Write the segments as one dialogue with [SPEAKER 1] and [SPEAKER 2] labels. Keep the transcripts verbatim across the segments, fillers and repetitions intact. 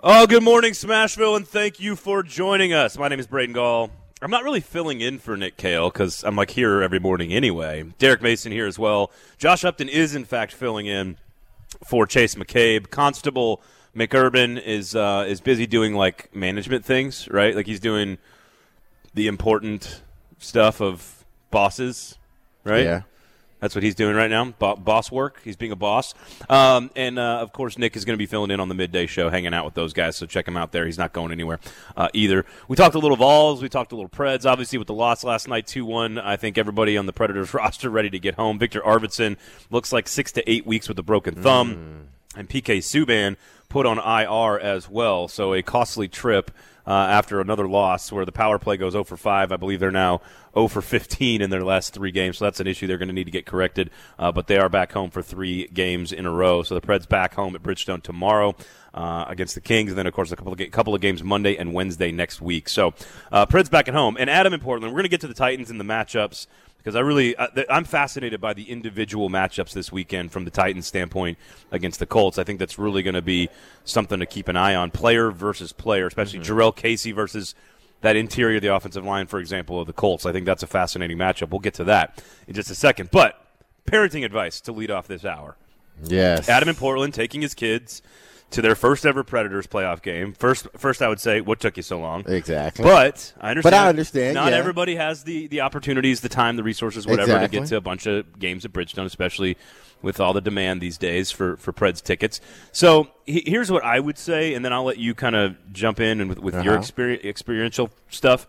[SPEAKER 1] Oh, good morning, Smashville, and thank you for joining us. My name is Braden Gall. I'm not really filling in for Nick Kale because I'm like here every morning anyway. Derek Mason here as well. Josh Upton is, in fact, filling in for Chase McCabe. Constable McUrban is uh, is busy doing like management things, right? Like he's doing the important stuff of bosses, right?
[SPEAKER 2] Yeah.
[SPEAKER 1] That's what he's doing right now, Bo- boss work. He's being a boss. Um, and, uh, of course, Nick is going to be filling in on the midday show, hanging out with those guys, so check him out there. He's not going anywhere uh, either. We talked a little Vols. We talked a little Preds. Obviously, with the loss last night, two one, I think everybody on the Predators roster ready to get home. Victor Arvidsson looks like six to eight weeks with a broken thumb. Mm. And P K Subban put on I R as well, so a costly trip uh, after another loss where the power play goes zero for five. I believe they're now zero for fifteen in their last three games, so that's an issue they're going to need to get corrected. Uh, but they are back home for three games in a row. So the Preds back home at Bridgestone tomorrow uh, against the Kings, and then, of course, a couple of, ga- couple of games Monday and Wednesday next week. So uh, Preds back at home. And Adam in Portland, we're going to get to the Titans and the matchups, because I really, uh, th- I'm fascinated by the individual matchups this weekend from the Titans' standpoint against the Colts. I think that's really going to be something to keep an eye on, player versus player, especially mm-hmm. Jarrell Casey versus that interior of the offensive line, for example, of the Colts. I think that's a fascinating matchup. We'll get to that in just a second. But parenting advice to lead off this hour.
[SPEAKER 2] Yes.
[SPEAKER 1] Adam in Portland taking his kids to their first ever Predators playoff game. First, first I would say, what took you so long?
[SPEAKER 2] Exactly.
[SPEAKER 1] But I understand.
[SPEAKER 2] But I understand.
[SPEAKER 1] Not
[SPEAKER 2] yeah.
[SPEAKER 1] everybody has the, the opportunities, the time, the resources, whatever,
[SPEAKER 2] exactly.
[SPEAKER 1] to get to a bunch of games at Bridgestone, especially with all the demand these days for, for Preds tickets. So he, here's what I would say, and then I'll let you kind of jump in and with, with
[SPEAKER 2] uh-huh.
[SPEAKER 1] your experience, experiential stuff.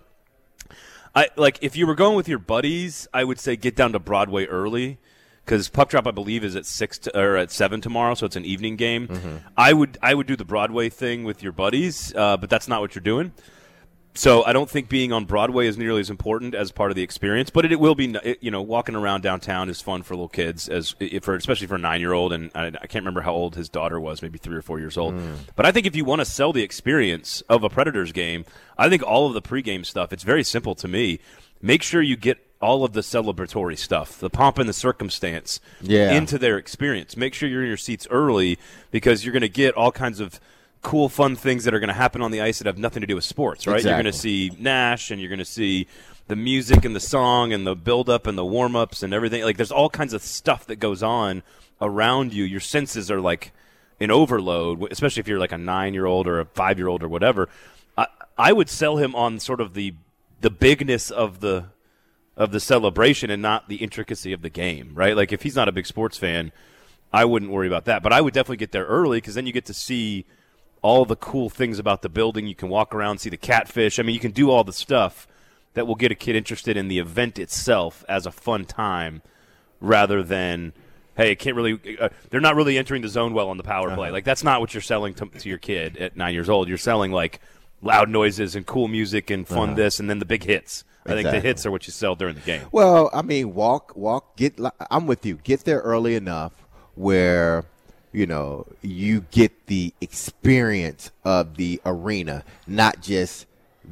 [SPEAKER 1] I like if you were going with your buddies, I would say get down to Broadway early. Because Puck Drop, I believe, is at six to, or at seven tomorrow, so it's an evening game. Mm-hmm. I would I would do the Broadway thing with your buddies, uh, but that's not what you're doing. So I don't think being on Broadway is nearly as important as part of the experience. But it, it will be, it, you know, walking around downtown is fun for little kids, as for especially for a nine-year-old. And I, I can't remember how old his daughter was, maybe three or four years old. Mm. But I think if you want to sell the experience of a Predators game, I think all of the pregame stuff, it's very simple to me. Make sure you get all of the celebratory stuff, the pomp and the circumstance,
[SPEAKER 2] yeah.
[SPEAKER 1] into their experience. Make sure you're in your seats early because you're going to get all kinds of cool, fun things that are going to happen on the ice that have nothing to do with sports, right?
[SPEAKER 2] Exactly.
[SPEAKER 1] You're going to see Nash, and you're going to see the music and the song and the build-up and the warm-ups and everything. Like, there's all kinds of stuff that goes on around you. Your senses are like in overload, especially if you're like a nine-year-old or a five-year-old or whatever. I, I would sell him on sort of the the bigness of the of the celebration and not the intricacy of the game, right? Like, if he's not a big sports fan, I wouldn't worry about that. But I would definitely get there early because then you get to see all the cool things about the building. You can walk around, see the catfish. I mean, you can do all the stuff that will get a kid interested in the event itself as a fun time rather than, hey, can't really uh, they're not really entering the zone well on the power play. Uh-huh. Like, that's not what you're selling to, to your kid at nine years old. You're selling, like, loud noises and cool music and fun uh-huh. this and then the big hits. I
[SPEAKER 2] Exactly.
[SPEAKER 1] think the hits are what you sell during the game.
[SPEAKER 2] Well, I mean, walk, walk, get. I'm with you. Get there early enough where, you know, you get the experience of the arena, not just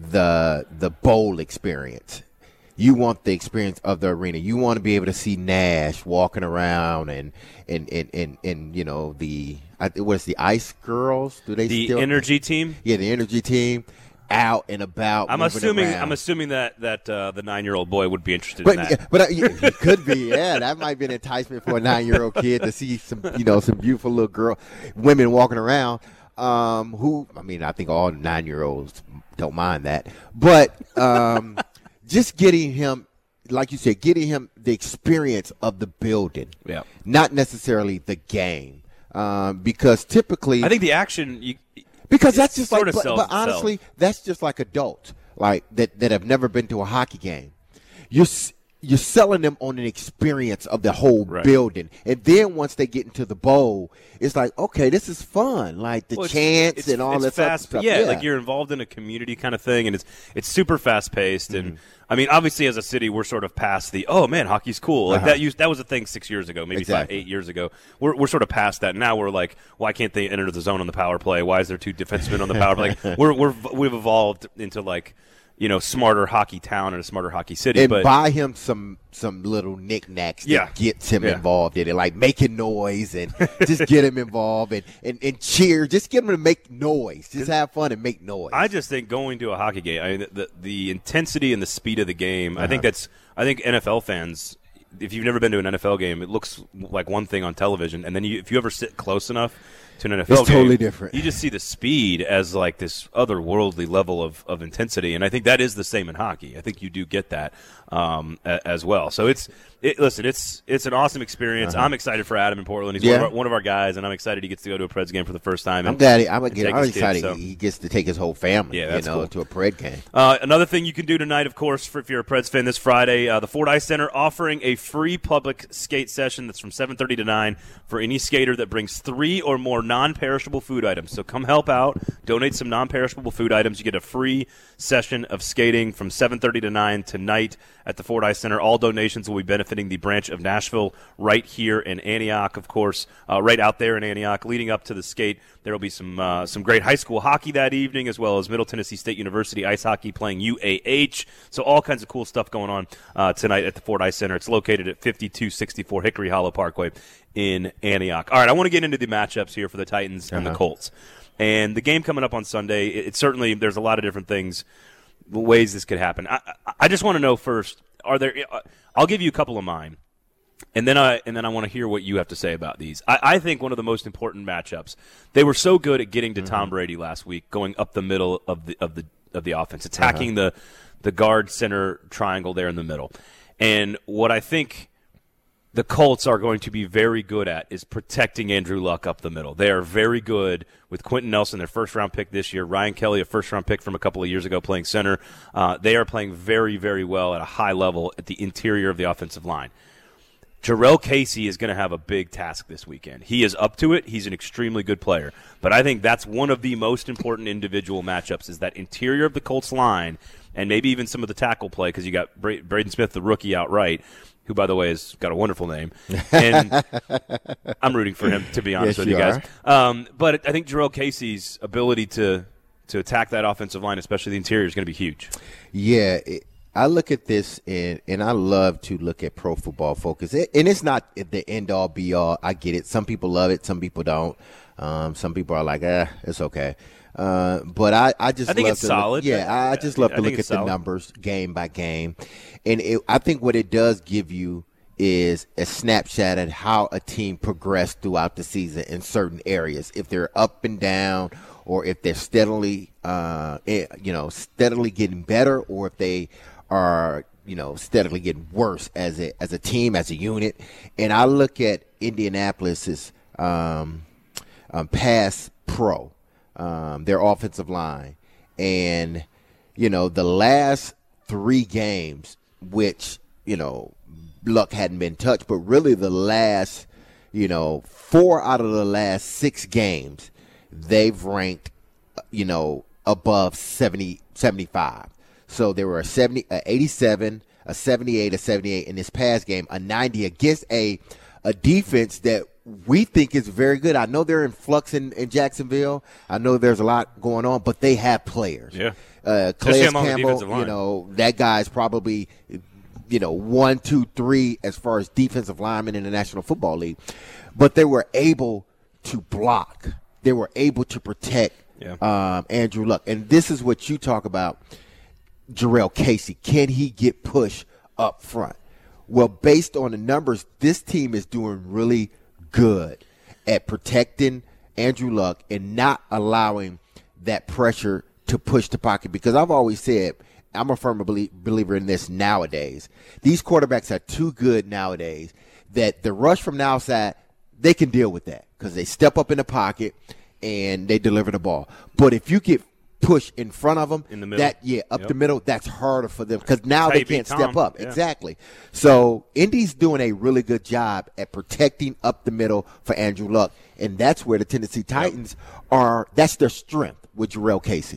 [SPEAKER 2] the the bowl experience. You want the experience of the arena. You want to be able to see Nash walking around and and and and, and you know the what's the Ice Girls? Do they
[SPEAKER 1] the
[SPEAKER 2] still,
[SPEAKER 1] energy team?
[SPEAKER 2] Yeah, the energy team. Out and about.
[SPEAKER 1] I'm assuming.
[SPEAKER 2] Around.
[SPEAKER 1] I'm assuming that that uh, the nine-year-old boy would be interested
[SPEAKER 2] but,
[SPEAKER 1] in that.
[SPEAKER 2] But uh, he could be. Yeah, that might be an enticement for a nine-year-old kid to see some, you know, some beautiful little girl, women walking around. Um, who, I mean, I think all nine-year-olds don't mind that. But um, just getting him, like you said, getting him the experience of the building.
[SPEAKER 1] Yeah.
[SPEAKER 2] Not necessarily the game, um, because typically,
[SPEAKER 1] I think the action. You,
[SPEAKER 2] Because that's just
[SPEAKER 1] sort
[SPEAKER 2] like,
[SPEAKER 1] of
[SPEAKER 2] but, but honestly,
[SPEAKER 1] itself.
[SPEAKER 2] that's just like adults, like that, that have never been to a hockey game. You're you're selling them on an experience of the whole
[SPEAKER 1] right.
[SPEAKER 2] building, and then once they get into the bowl, it's like, okay, this is fun, like the
[SPEAKER 1] well, it's,
[SPEAKER 2] chants
[SPEAKER 1] it's,
[SPEAKER 2] and all
[SPEAKER 1] it's
[SPEAKER 2] that
[SPEAKER 1] fast,
[SPEAKER 2] stuff.
[SPEAKER 1] Yeah,
[SPEAKER 2] yeah,
[SPEAKER 1] like you're involved in a community kind of thing, and it's it's super fast paced.
[SPEAKER 2] Mm-hmm.
[SPEAKER 1] And I mean, obviously, as a city, we're sort of past the oh man, hockey's cool. Like
[SPEAKER 2] uh-huh.
[SPEAKER 1] that used that was a thing six years ago, maybe
[SPEAKER 2] exactly.
[SPEAKER 1] five, eight years ago. We're we're sort of past that. Now we're like, why can't they enter the zone on the power play? Why is there two defensemen on the power play? Like, we're we're we've evolved into like, you know, smarter hockey town and a smarter hockey city.
[SPEAKER 2] And
[SPEAKER 1] but
[SPEAKER 2] buy him some some little knickknacks that
[SPEAKER 1] Yeah.
[SPEAKER 2] gets him
[SPEAKER 1] Yeah.
[SPEAKER 2] involved in it, like making noise and just get him involved and, and, and cheer. Just get him to make noise. Just have fun and make noise.
[SPEAKER 1] I just think going to a hockey game, I mean, the, the, the intensity and the speed of the game,
[SPEAKER 2] Uh-huh.
[SPEAKER 1] I think that's – I think N F L fans – if you've never been to an N F L game, it looks like one thing on television, and then you, if you ever sit close enough to an N F L
[SPEAKER 2] It's
[SPEAKER 1] game,
[SPEAKER 2] totally different.
[SPEAKER 1] You just see the speed as like this otherworldly level of, of intensity, and I think that is the same in hockey. I think you do get that um, a, as well. So it's it, listen, it's it's an awesome experience.
[SPEAKER 2] Uh-huh.
[SPEAKER 1] I'm excited for Adam in Portland. He's
[SPEAKER 2] Yeah.
[SPEAKER 1] one, of our, one of our guys, and I'm excited he gets to go to a Preds game for the first time.
[SPEAKER 2] I'm
[SPEAKER 1] and-
[SPEAKER 2] glad. He, I'm,
[SPEAKER 1] and
[SPEAKER 2] again,
[SPEAKER 1] take
[SPEAKER 2] I'm
[SPEAKER 1] his
[SPEAKER 2] excited.
[SPEAKER 1] kids, so.
[SPEAKER 2] He gets to take his whole family,
[SPEAKER 1] Yeah,
[SPEAKER 2] you
[SPEAKER 1] that's
[SPEAKER 2] know,
[SPEAKER 1] cool.
[SPEAKER 2] to a Pred game.
[SPEAKER 1] Uh, another thing you can do tonight, of course, for, if you're a Preds fan this Friday, uh, the Ford Ice Center offering a free public skate session that's from seven thirty to nine for any skater that brings three or more non-perishable food items. So come help out, donate some non-perishable food items. You get a free session of skating from seven thirty to nine tonight at the Ford Ice Center. All donations will be benefiting the branch of Nashville right here in Antioch, of course, uh, right out there in Antioch. Leading up to the skate, there will be some uh, some great high school hockey that evening, as well as Middle Tennessee State University ice hockey playing U A H. So all kinds of cool stuff going on uh, tonight at the Ford Ice Center. It's located at fifty-two sixty-four Hickory Hollow Parkway in Antioch. All right, I want to get into the matchups here for the Titans and the
[SPEAKER 2] Uh-huh.
[SPEAKER 1] Colts. And the game coming up on Sunday, it, it certainly, there's a lot of different things, ways this could happen. I, I, I just want to know first, are there, uh, I'll give you a couple of mine. And then I and then I want to hear what you have to say about these. I, I think one of the most important matchups. They were so good at getting to Tom Brady last week, going up the middle of the of the of the offense, attacking the the guard center triangle there in the middle. And what I think the Colts are going to be very good at is protecting Andrew Luck up the middle. They are very good with Quentin Nelson, their first-round pick this year, Ryan Kelly, a first-round pick from a couple of years ago playing center. Uh, they are playing very, very well at a high level at the interior of the offensive line. Jarrell Casey is going to have a big task this weekend. He is up to it. He's an extremely good player. But I think that's one of the most important individual matchups is that interior of the Colts line and maybe even some of the tackle play because you got Bra- Braden Smith, the rookie, outright, who, by the way, has got a wonderful name. And I'm rooting for him, to be honest
[SPEAKER 2] Yes,
[SPEAKER 1] with you
[SPEAKER 2] you
[SPEAKER 1] guys. Um, but I think Jarrell Casey's ability to, to attack that offensive line, especially the interior, is going to be huge.
[SPEAKER 2] Yeah, it, I look at this and and I love to look at Pro Football Focus, it, and it's not the end all be all. I get it. Some people love it, some people don't. Um, some people are like, eh, it's okay. Uh, but I, I just
[SPEAKER 1] I think
[SPEAKER 2] love
[SPEAKER 1] it's
[SPEAKER 2] to
[SPEAKER 1] solid.
[SPEAKER 2] Look, yeah, I, I just love
[SPEAKER 1] I
[SPEAKER 2] to
[SPEAKER 1] think
[SPEAKER 2] look at
[SPEAKER 1] it's
[SPEAKER 2] the
[SPEAKER 1] solid.
[SPEAKER 2] numbers game by game, and it, I think what it does give you is a snapshot at how a team progressed throughout the season in certain areas. If they're up and down, or if they're steadily, uh, eh, you know, steadily getting better, or if they are, you know, steadily getting worse as a as a team, as a unit. And I look at Indianapolis's um, um, pass pro, um, their offensive line, and you know the last three games, which you know Luck hadn't been touched, but really the last, you know, four out of the last six games, they've ranked, you know, above seventy, seventy-five. So there were a seventy, a eighty-seven, a seventy-eight, a seventy-eight in this past game, a ninety against a a defense that we think is very good. I know they're in flux in, in Jacksonville. I know there's a lot going on, but they have players.
[SPEAKER 1] Yeah.
[SPEAKER 2] Uh,
[SPEAKER 1] Especially
[SPEAKER 2] Calais
[SPEAKER 1] among the
[SPEAKER 2] Campbell,
[SPEAKER 1] defensive line.
[SPEAKER 2] you know, that guy's probably, you know, one, two, three as far as defensive linemen in the National Football League. But they were able to block. They were able to protect
[SPEAKER 1] Yeah.
[SPEAKER 2] um, Andrew Luck. And this is what you talk about, Jarrell Casey. Can he get pushed up front? Well, based on the numbers, this team is doing really good at protecting Andrew Luck and not allowing that pressure to push the pocket. Because I've always said, I'm a firm belie- believer in this nowadays. These quarterbacks are too good nowadays that the rush from the outside, they can deal with that because they step up in the pocket and they deliver the ball. But if you get pushed in front of them,
[SPEAKER 1] In the middle.
[SPEAKER 2] that yeah, up
[SPEAKER 1] Yep.
[SPEAKER 2] the middle, that's harder for them because now
[SPEAKER 1] That's how
[SPEAKER 2] they
[SPEAKER 1] you beat
[SPEAKER 2] can't
[SPEAKER 1] Tom.
[SPEAKER 2] step up.
[SPEAKER 1] Yeah.
[SPEAKER 2] Exactly. So Indy's doing a really good job at protecting up the middle for Andrew Luck, and that's where the Tennessee Titans are. That's their strength with Jarrell Casey.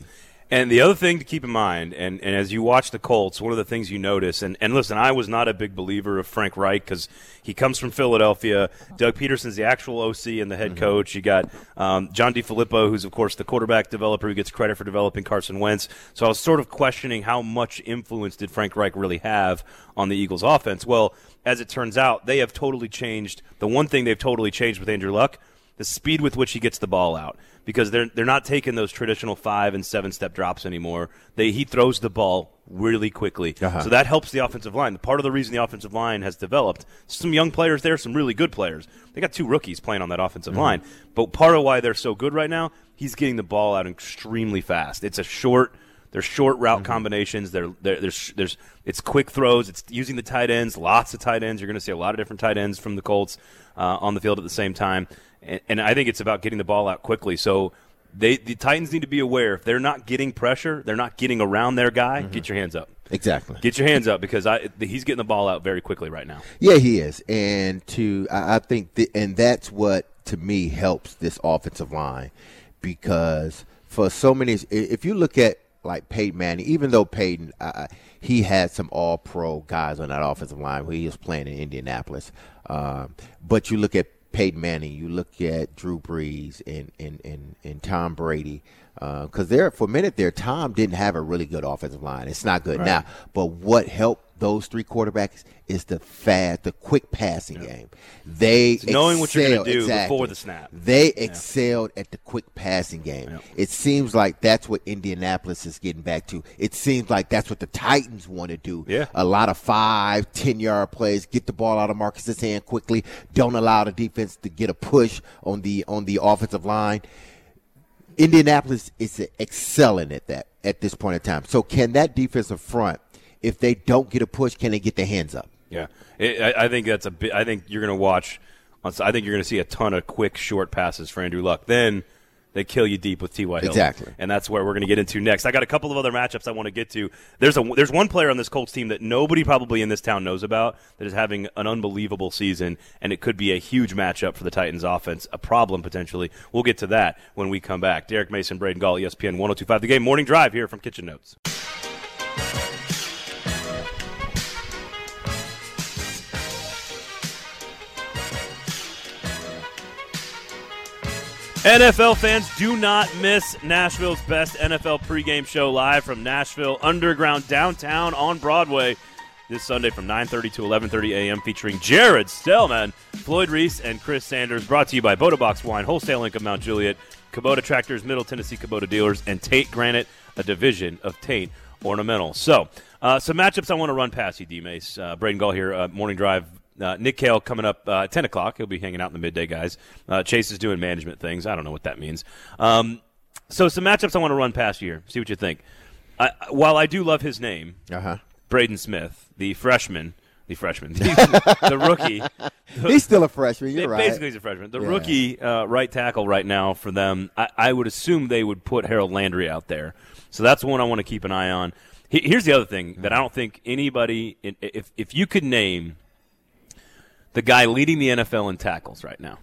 [SPEAKER 1] And the other thing to keep in mind, and, and as you watch the Colts, one of the things you notice, and, and listen, I was not a big believer of Frank Reich because he comes from Philadelphia. Doug Peterson's the actual O C and the head mm-hmm. coach. You got um, John DeFilippo, who's, of course, the quarterback developer who gets credit for developing Carson Wentz. So I was sort of questioning how much influence did Frank Reich really have on the Eagles' offense. Well, as it turns out, they have totally changed. The one thing they've totally changed with Andrew Luck, the speed with which he gets the ball out, because they're they're not taking those traditional five and seven step drops anymore. They he throws the ball really quickly, uh-huh. so that helps the offensive line. Part of the reason the offensive line has developed, some young players there, some really good players. They got two rookies playing on that offensive mm-hmm. line, but part of why they're so good right now, he's getting the ball out extremely fast. It's a short. They're short route mm-hmm. combinations. They're, they're, there's, there's, it's quick throws. It's using the tight ends, lots of tight ends. You're going to see a lot of different tight ends from the Colts uh, on the field at the same time. And, and I think it's about getting the ball out quickly. So they, the Titans need to be aware. If they're not getting pressure, they're not getting around their guy, mm-hmm. get your hands up.
[SPEAKER 2] Exactly.
[SPEAKER 1] Get your hands up because I, he's getting the ball out very quickly right now.
[SPEAKER 2] Yeah, he is. And to I, I think – and that's what, to me, helps this offensive line because for so many – if you look at – like Peyton Manning, even though Peyton, uh, he had some all-pro guys on that offensive line when he was playing in Indianapolis. Um, but you look at Peyton Manning, you look at Drew Brees and, and, and, and Tom Brady, because uh, there for a minute there, Tom didn't have a really good offensive line. It's not good right. now. But what helped those three quarterbacks is the fast, the quick passing yeah. game. They
[SPEAKER 1] it's knowing what you're going to do
[SPEAKER 2] exactly.
[SPEAKER 1] before the snap.
[SPEAKER 2] They yeah. excelled at the quick passing game.
[SPEAKER 1] Yeah.
[SPEAKER 2] It seems like that's what Indianapolis is getting back to. It seems like that's what the Titans want to do.
[SPEAKER 1] Yeah.
[SPEAKER 2] A lot of five, ten-yard plays, get the ball out of Marcus's hand quickly, don't allow the defense to get a push on the on the offensive line. Indianapolis is excelling at that at this point in time. So can that defensive front, if they don't get a push, can they get their hands up?
[SPEAKER 1] Yeah, it, I, I think that's a bit. I think you're going to watch. I think you're going to see a ton of quick, short passes for Andrew Luck. Then they kill you deep with T Y. Hill.
[SPEAKER 2] Exactly,
[SPEAKER 1] and that's where we're going to get into next. I got a couple of other matchups I want to get to. There's a there's one player on this Colts team that nobody probably in this town knows about that is having an unbelievable season, and it could be a huge matchup for the Titans offense, a problem potentially. We'll get to that when we come back. Derek Mason, Braden Gall, E S P N one oh two point five The Game Morning Drive here from Kitchen Notes. N F L fans, do not miss Nashville's best N F L pregame show live from Nashville Underground downtown on Broadway this Sunday from nine thirty to eleven thirty a.m. featuring Jared Stellman, Floyd Reese, and Chris Sanders. Brought to you by Boda Box Wine, Wholesale Inc. of Mount Juliet, Kubota Tractors, Middle Tennessee Kubota Dealers, and Tate Granite, a division of Tate Ornamental. So, uh, some matchups I want to run past you, D-Mace. Uh, Braden Gall here, uh, Morning Drive. Uh, Nick Kale coming up uh, at ten o'clock. He'll be hanging out in the midday, guys. Uh, Chase is doing management things. I don't know what that means. Um, so some matchups I want to run past you here. See what you think. I, while I do love his name,
[SPEAKER 2] uh-huh.
[SPEAKER 1] Braden Smith, the freshman, the freshman, the, the rookie. The,
[SPEAKER 2] he's still a freshman. You're right.
[SPEAKER 1] Basically, he's a freshman. The
[SPEAKER 2] yeah.
[SPEAKER 1] rookie uh, right tackle right now for them, I, I would assume they would put Harold Landry out there. So that's one I want to keep an eye on. He, here's the other thing that I don't think anybody, if if you could name the guy leading the N F L in tackles right now,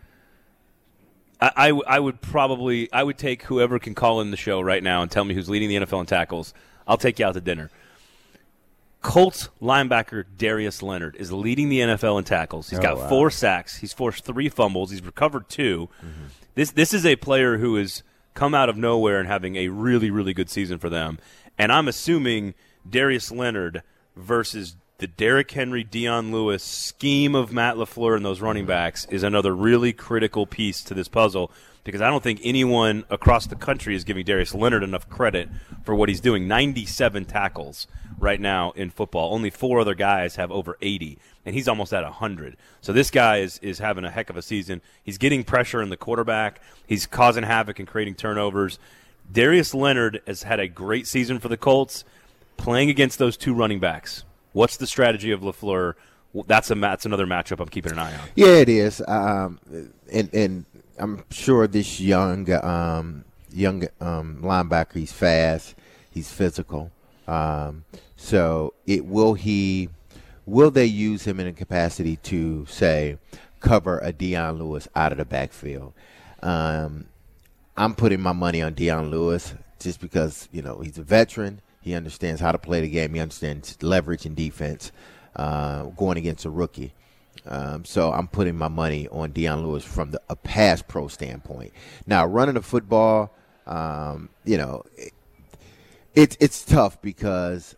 [SPEAKER 1] I, I, I would probably I would take whoever can call in the show right now and tell me who's leading the N F L in tackles. I'll take you out to dinner. Colts linebacker Darius Leonard is leading the N F L in tackles. He's oh, got wow. four sacks. He's forced three fumbles. He's recovered two. Mm-hmm. This this is a player who has come out of nowhere and having a really, really good season for them. And I'm assuming Darius Leonard versus the Derrick Henry, Dion Lewis scheme of Matt LaFleur and those running backs is another really critical piece to this puzzle, because I don't think anyone across the country is giving Darius Leonard enough credit for what he's doing. ninety-seven tackles right now in football. Only four other guys have over eighty, and he's almost at one hundred. So this guy is, is having a heck of a season. He's getting pressure in the quarterback. He's causing havoc and creating turnovers. Darius Leonard has had a great season for the Colts playing against those two running backs. What's the strategy of LaFleur? That's a that's another matchup I'm keeping an eye on.
[SPEAKER 2] Yeah, it is. Um, and and I'm sure this young um, young um, linebacker, he's fast, he's physical. Um, so it will he will they use him in a capacity to say cover a Dion Lewis out of the backfield? Um, I'm putting my money on Dion Lewis just because, you know, he's a veteran. He understands how to play the game. He understands leverage and defense uh, going against a rookie. Um, so I'm putting my money on Dion Lewis from the, a pass pro standpoint. Now, running the football, um, you know, it, it, it's tough because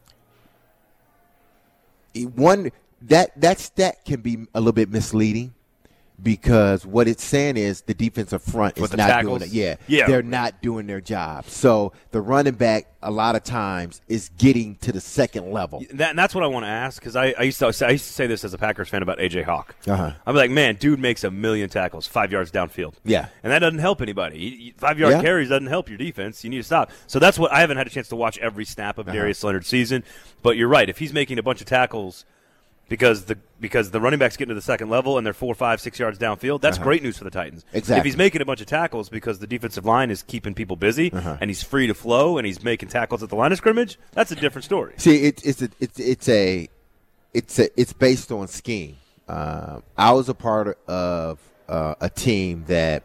[SPEAKER 2] one that that stat can be a little bit misleading. Because what it's saying is the defensive front is not
[SPEAKER 1] tackles.
[SPEAKER 2] doing it. Yeah,
[SPEAKER 1] yeah,
[SPEAKER 2] they're not doing their job. So the running back, a lot of times, is getting to the second level.
[SPEAKER 1] That, and that's what I want to ask because I, I used to I used to say this as a Packers fan about A J Hawk.
[SPEAKER 2] Uh-huh.
[SPEAKER 1] I'd be like, man, dude makes a million tackles five yards downfield.
[SPEAKER 2] Yeah,
[SPEAKER 1] and that doesn't help anybody. You- you- Five yard
[SPEAKER 2] Yeah.
[SPEAKER 1] carries doesn't help your defense. You need to stop. So that's what I haven't had a chance to watch every snap of
[SPEAKER 2] Uh-huh.
[SPEAKER 1] Darius Leonard's season. But you're right. If he's making a bunch of tackles. Because the because the running backs get to the second level and they're four, five, six yards downfield, that's
[SPEAKER 2] Uh-huh.
[SPEAKER 1] great news for the Titans.
[SPEAKER 2] Exactly.
[SPEAKER 1] If he's making a bunch of tackles because the defensive line is keeping people busy
[SPEAKER 2] Uh-huh.
[SPEAKER 1] and he's free to flow and he's making tackles at the line of scrimmage, that's a different story.
[SPEAKER 2] see, it, it's a, it's it's a it's a, it's based on scheme. Uh, I was a part of uh, a team that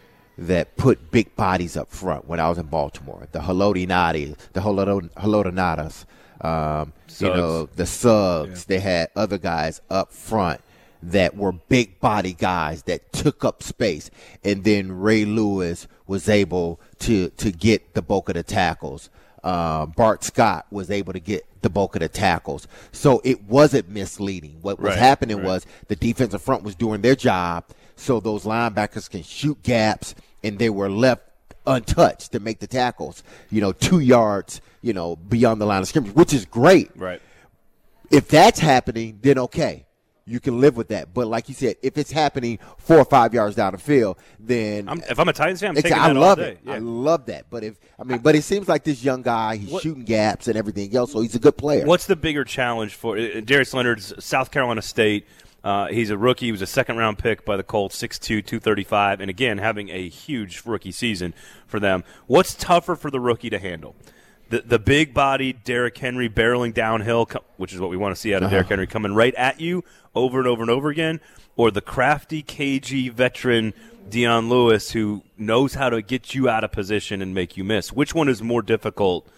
[SPEAKER 2] that put big bodies up front when I was in Baltimore. The Halodinati, the Halodinatas. Um, you know, the Suggs, yeah. They had other guys up front that were big body guys that took up space. And then Ray Lewis was able to, to get the bulk of the tackles. Uh, Bart Scott was able to get the bulk of the tackles. So it wasn't misleading. What was
[SPEAKER 1] right,
[SPEAKER 2] happening
[SPEAKER 1] right.
[SPEAKER 2] was the defensive front was doing their job so those linebackers can shoot gaps, and they were left untouched to make the tackles, you know, two yards, you know, beyond the line of scrimmage, which is great.
[SPEAKER 1] Right.
[SPEAKER 2] If that's happening, then okay. You can live with that. But like you said, if it's happening four or five yards down the field, then
[SPEAKER 1] I'm, if I'm a Titans fan, I'm
[SPEAKER 2] taking
[SPEAKER 1] that
[SPEAKER 2] I love
[SPEAKER 1] all day.
[SPEAKER 2] it.
[SPEAKER 1] Yeah.
[SPEAKER 2] I love that. But if I mean, but it seems like this young guy, he's
[SPEAKER 1] what,
[SPEAKER 2] shooting gaps and everything else, so he's a good player.
[SPEAKER 1] What's the bigger challenge for uh, Darius Leonard's South Carolina State? Uh, he's a rookie. He was a second-round pick by the Colts, six two, two thirty-five, and again, having a huge rookie season for them. What's tougher for the rookie to handle? The the big-bodied Derrick Henry barreling downhill, which is what we want to see out of uh-huh. Derrick Henry, coming right at you over and over and over again, or the crafty, cagey veteran Dion Lewis who knows how to get you out of position and make you miss? Which one is more difficult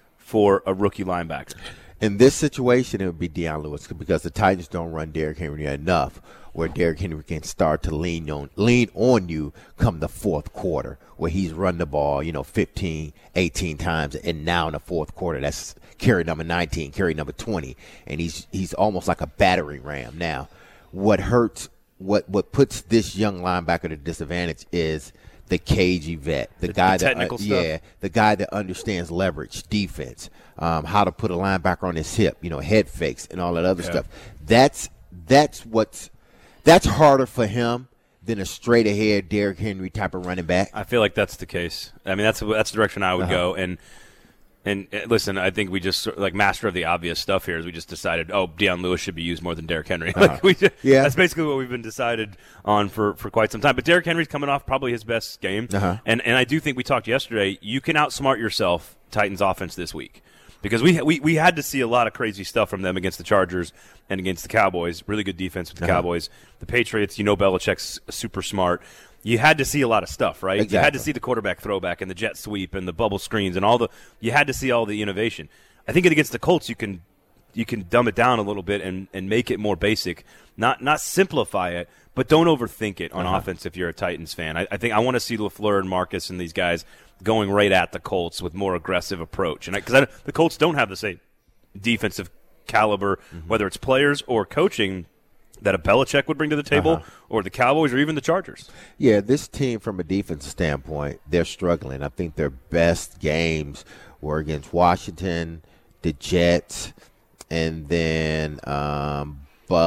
[SPEAKER 1] for a rookie linebacker?
[SPEAKER 2] In this situation, it would be Dion Lewis because the Titans don't run Derrick Henry enough where Derrick Henry can start to lean on lean on you come the fourth quarter where he's run the ball, you know, fifteen, eighteen times. And now in the fourth quarter, that's carry number nineteen, carry number twenty. And he's he's almost like a battering ram. Now, what hurts, what, what puts this young linebacker at a disadvantage is the cagey vet, the, the guy
[SPEAKER 1] the
[SPEAKER 2] that uh, yeah, the guy that understands leverage, defense, um, how to put a linebacker on his hip, you know, head fakes and all that other yeah. stuff. That's that's what's that's harder for him than a straight ahead Derrick Henry type of running back.
[SPEAKER 1] I feel like that's the case. I mean, that's that's the direction I would uh-huh. go. And and uh, listen, I think we just like master of the obvious stuff here is we just decided, oh, Dion Lewis should be used more than Derrick Henry.
[SPEAKER 2] Uh-huh.
[SPEAKER 1] like we just,
[SPEAKER 2] yeah,
[SPEAKER 1] that's basically what we've been decided on for, for quite some time. But Derrick Henry's coming off probably his best game,
[SPEAKER 2] uh-huh.
[SPEAKER 1] and and I do think we talked yesterday. You can outsmart yourself, Titans offense this week. Because we, we we had to see a lot of crazy stuff from them against the Chargers and against the Cowboys. Really good defense with the uh-huh. Cowboys. The Patriots, you know Belichick's super smart. You had to see a lot of stuff, right?
[SPEAKER 2] Exactly.
[SPEAKER 1] You had to see the quarterback throwback and the jet sweep and the bubble screens and all the – you had to see all the innovation. I think against the Colts you can you can dumb it down a little bit and, and make it more basic. Not not simplify it, but don't overthink it on uh-huh. offense if you're a Titans fan. I, I think I want to see LaFleur and Marcus and these guys – going right at the Colts with more aggressive approach. And because the Colts don't have the same defensive caliber, mm-hmm. whether it's players or coaching, that a Belichick would bring to the table uh-huh. or the Cowboys or even the Chargers.
[SPEAKER 2] Yeah, this team from a defensive standpoint, they're struggling. I think their best games were against Washington, the Jets, and then um,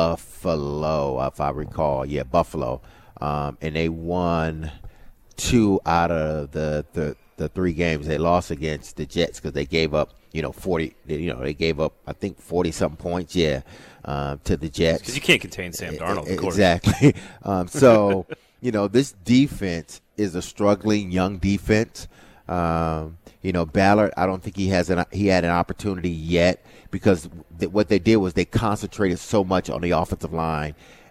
[SPEAKER 2] Buffalo, if I recall. Yeah, Buffalo. Um, and they won – two out of the, the, the three games they lost against the Jets because they gave up, you know, forty. You know, they gave up, I think, forty something points. Yeah, uh, to the Jets
[SPEAKER 1] because you can't contain Sam Darnold. Of course.
[SPEAKER 2] Exactly. um, so you know, this defense is a struggling young defense. Um, you know, Ballard, I don't think he has an he had an opportunity yet because th- what they did was they concentrated so much on the offensive line.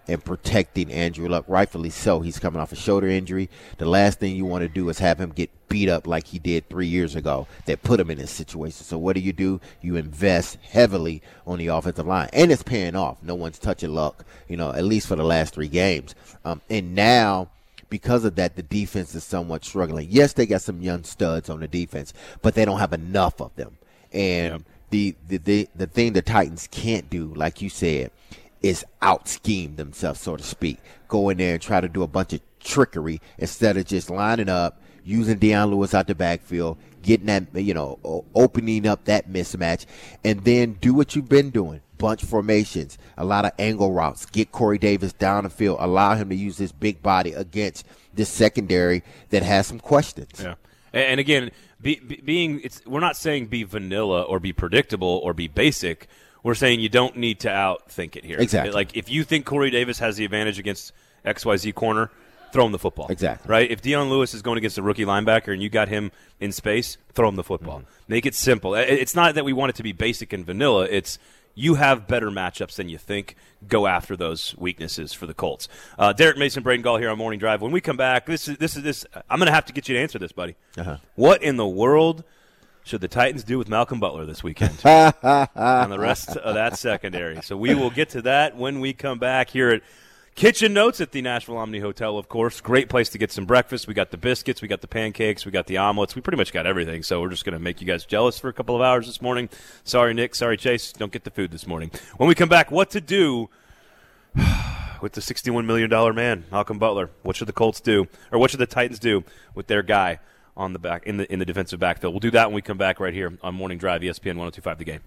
[SPEAKER 2] and protecting Andrew Luck, rightfully so. He's coming off a shoulder injury. The last thing you want to do is have him get beat up like he did three years ago that put him in this situation. So what do you do? You invest heavily on the offensive line, and it's paying off. No one's touching Luck, you know, at least for the last three games. Um, and now, because of that, the defense is somewhat struggling. Yes, they got some young studs on the defense, but they don't have enough of them. And yep. the, the, the, the thing the Titans can't do, like you said, is out-scheme themselves, so to speak. Go in there and try to do a bunch of trickery instead of just lining up, using Deion Lewis out the backfield, getting that, you know, opening up that mismatch, and then do what you've been doing. Bunch formations, a lot of angle routes, get Corey Davis down the field, allow him to use his big body against this secondary that has some questions.
[SPEAKER 1] Yeah. And again, be, be, being it's we're not saying be vanilla or be predictable or be basic. We're saying you don't need to outthink it here.
[SPEAKER 2] Exactly.
[SPEAKER 1] Like, if you think Corey Davis has the advantage against X Y Z corner, throw him the football.
[SPEAKER 2] Exactly.
[SPEAKER 1] Right? If Deion Lewis is going against a rookie linebacker and you got him in space, throw him the football. Mm-hmm. Make it simple. It's not that we want it to be basic and vanilla. It's you have better matchups than you think. Go after those weaknesses for the Colts. Uh, Derek Mason, Braden Gall here on Morning Drive. When we come back, this is this is this. I'm going to have to get you to answer this, buddy.
[SPEAKER 2] Uh-huh.
[SPEAKER 1] What in the world should the Titans do with Malcolm Butler this weekend and the rest of that secondary? So we will get to that when we come back here at Kitchen Notes at the Nashville Omni Hotel, of course. Great place to get some breakfast. We got the biscuits, we got the pancakes, we got the omelets. We pretty much got everything, so we're just going to make you guys jealous for a couple of hours this morning. Sorry, Nick. Sorry, Chase. Don't get the food this morning. When we come back, what to do with the sixty-one million dollars man, Malcolm Butler? What should the Colts do, or what should the Titans do with their guy on the back in the in the defensive backfield? We'll do that when we come back right here on Morning Drive, E S P N one oh two point five The Game.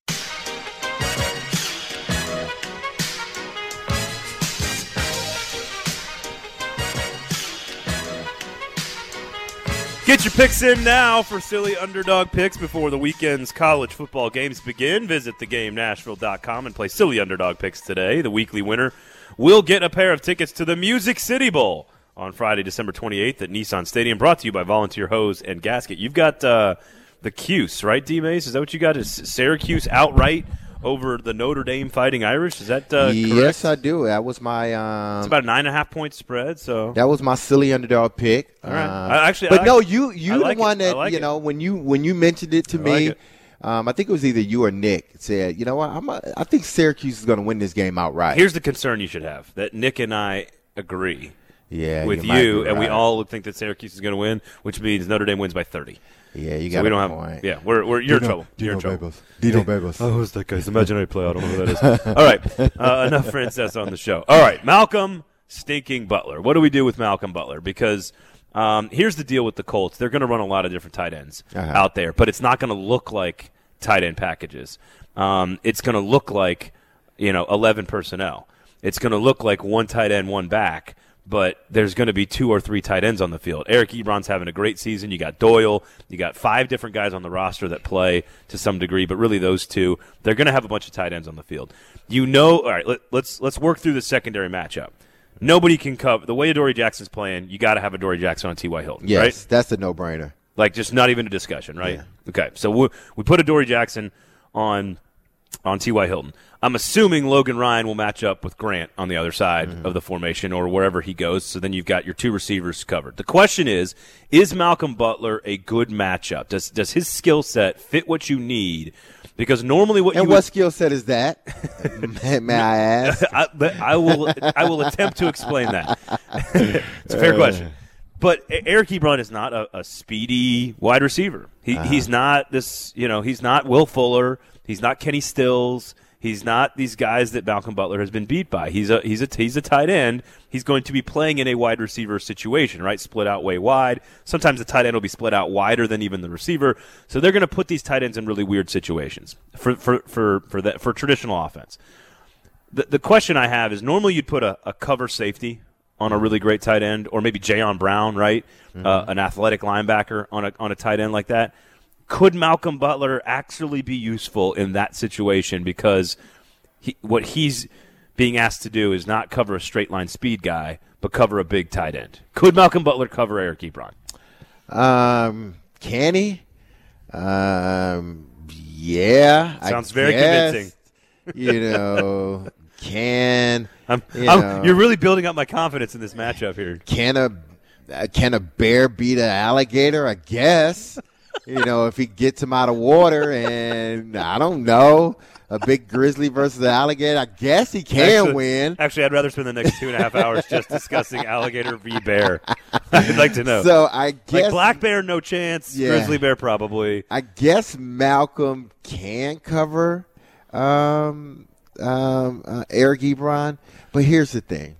[SPEAKER 1] Get your picks in now for silly underdog picks before the weekend's college football games begin. Visit the game nashville dot com and play silly underdog picks today. The weekly winner will get a pair of tickets to the Music City Bowl on Friday, December twenty-eighth at Nissan Stadium, brought to you by Volunteer Hose and Gasket. You've got uh, the Cuse, right, D-Mace? Is that what you got? Is Syracuse outright over the Notre Dame Fighting Irish? Is that uh, correct?
[SPEAKER 2] Yes, I do. That was my um,
[SPEAKER 1] it's about a nine and a half point spread. So
[SPEAKER 2] that was my silly underdog pick.
[SPEAKER 1] All right.
[SPEAKER 2] Uh,
[SPEAKER 1] I actually,
[SPEAKER 2] but
[SPEAKER 1] I
[SPEAKER 2] no,
[SPEAKER 1] like
[SPEAKER 2] you you
[SPEAKER 1] like
[SPEAKER 2] the one
[SPEAKER 1] it.
[SPEAKER 2] that
[SPEAKER 1] like
[SPEAKER 2] you
[SPEAKER 1] it.
[SPEAKER 2] know when you when you mentioned it to
[SPEAKER 1] I
[SPEAKER 2] me.
[SPEAKER 1] like it.
[SPEAKER 2] Um, I think it was either you or Nick said, you know what, I'm a, I think Syracuse is going to win this game outright.
[SPEAKER 1] Here's the concern you should have, that Nick and I agree
[SPEAKER 2] yeah,
[SPEAKER 1] with
[SPEAKER 2] you,
[SPEAKER 1] you,
[SPEAKER 2] right.
[SPEAKER 1] and we all think that Syracuse is going to win, which means Notre Dame wins by thirty.
[SPEAKER 2] Yeah, you got
[SPEAKER 1] so we
[SPEAKER 2] a
[SPEAKER 1] don't
[SPEAKER 2] point.
[SPEAKER 1] have. Yeah, we're we're you're
[SPEAKER 2] Dino,
[SPEAKER 1] in trouble. You're
[SPEAKER 2] Dino
[SPEAKER 1] in trouble.
[SPEAKER 2] Babos. Dino Babos.
[SPEAKER 1] Oh, who's that guy's imaginary player? I don't know who that is. All right, uh, enough Frances on the show. All right, Malcolm stinking Butler. What do we do with Malcolm Butler? Because um, here's the deal with the Colts. They're going to run a lot of different tight ends
[SPEAKER 2] uh-huh.
[SPEAKER 1] out there, but it's not going to look like tight end packages. Um, it's going to look like, you know, eleven personnel. It's going to look like one tight end, one back, but there's going to be two or three tight ends on the field. Eric Ebron's having a great season. You got Doyle. You got five different guys on the roster that play to some degree, but really those two, they're going to have a bunch of tight ends on the field. You know, all right, let, let's let's work through the secondary matchup. Nobody can cover. The way Adoree Jackson's playing, you got to have Adoree Jackson on T Y. Hilton,
[SPEAKER 2] yes,
[SPEAKER 1] right?
[SPEAKER 2] That's a no-brainer.
[SPEAKER 1] Like, just not even a discussion, right?
[SPEAKER 2] Yeah.
[SPEAKER 1] Okay, so we, we put Adoree Jackson on on T Y. Hilton. I'm assuming Logan Ryan will match up with Grant on the other side mm-hmm. of the formation or wherever he goes, so then you've got your two receivers covered. The question is, is Malcolm Butler a good matchup? Does does his skill set fit what you need? Because normally what
[SPEAKER 2] and
[SPEAKER 1] you
[SPEAKER 2] what
[SPEAKER 1] would,
[SPEAKER 2] skill set is that? may, may I ask?
[SPEAKER 1] I, but I will I will attempt to explain that. It's a fair question. But Eric Ebron is not a, a speedy wide receiver. He, uh-huh. He's not this, you know, he's not Will Fuller. He's not Kenny Stills. He's not these guys that Malcolm Butler has been beat by. He's a he's a he's a tight end. He's going to be playing in a wide receiver situation, right? Split out way wide. Sometimes the tight end will be split out wider than even the receiver. So they're going to put these tight ends in really weird situations for for for for that for traditional offense. The the question I have is, normally you'd put a, a cover safety on a really great tight end, or maybe Jayon Brown, right? Mm-hmm. Uh, an athletic linebacker on a on a tight end like that. Could Malcolm Butler actually be useful in that situation? Because he, what he's being asked to do is not cover a straight line speed guy, but cover a big tight end. Could Malcolm Butler cover Eric Ebron?
[SPEAKER 2] Um, can he? Um, yeah.
[SPEAKER 1] Sounds
[SPEAKER 2] I
[SPEAKER 1] very
[SPEAKER 2] guess,
[SPEAKER 1] convincing.
[SPEAKER 2] You know, Can
[SPEAKER 1] I'm,
[SPEAKER 2] you
[SPEAKER 1] I'm,
[SPEAKER 2] know,
[SPEAKER 1] you're really building up my confidence in this matchup here.
[SPEAKER 2] Can a uh, can a bear beat an alligator? I guess. You know, if he gets him out of water, and I don't know, a big grizzly versus an alligator, I guess he can
[SPEAKER 1] actually,
[SPEAKER 2] win.
[SPEAKER 1] Actually, I'd rather spend the next two and a half hours just discussing alligator v. bear. I'd like to know.
[SPEAKER 2] So I guess
[SPEAKER 1] like black bear, no chance.
[SPEAKER 2] Yeah.
[SPEAKER 1] Grizzly bear, probably.
[SPEAKER 2] I guess Malcolm can cover um, um, uh, Eric Ebron, but here's the thing.